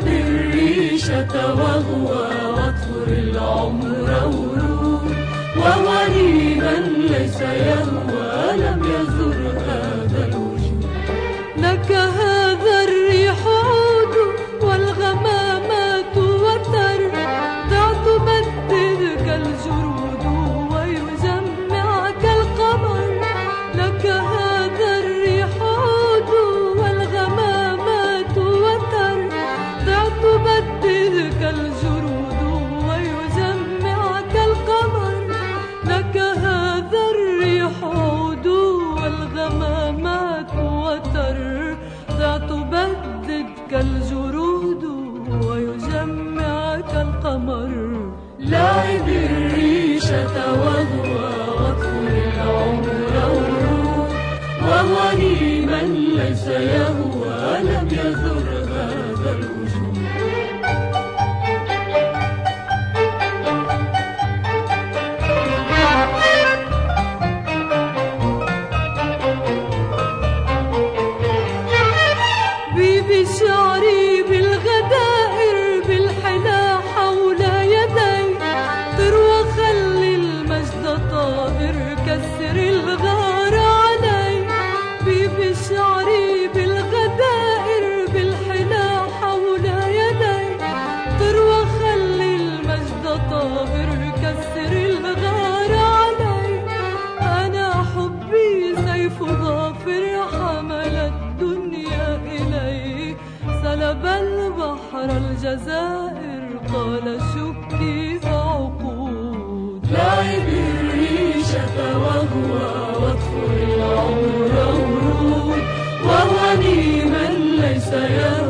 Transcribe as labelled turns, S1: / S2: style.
S1: لاعب الريشة وهو واطفر العمر ورود، وغريبا ليس يهوى لم يزر هذا الوجود.
S2: لك هذا الريح عود والغمامات وتر، تعتبدلك الجرود ويجمعك القمر. لك هذا الريح عود والغمامات وتر، تعتبدلك الجرود ويجمعك القمر. لك هذا الريح عود والغمامات وتر، تعتبدلك الجرود ويجمعك القمر.
S1: لاعب الريشة وهو واطفر العمر ورود، وغريبا ليس يهوى لم يزر هذا الوجود.
S2: بشعري بالغدائر بالحلا حول يدي، طر وخلي المجد طائر، كسر الغار علي. بشعري بالغدائر بالحلا حول يدي، طر وخلي المجد طائر، كسر الغار علي. أنا حبي سيف ظافر حمل الدنيا إلي، سلب البحر الجزائر قال شكي عقود.
S1: لاعب الريشة وهو واطفر العمر ورود، وغنيما ليس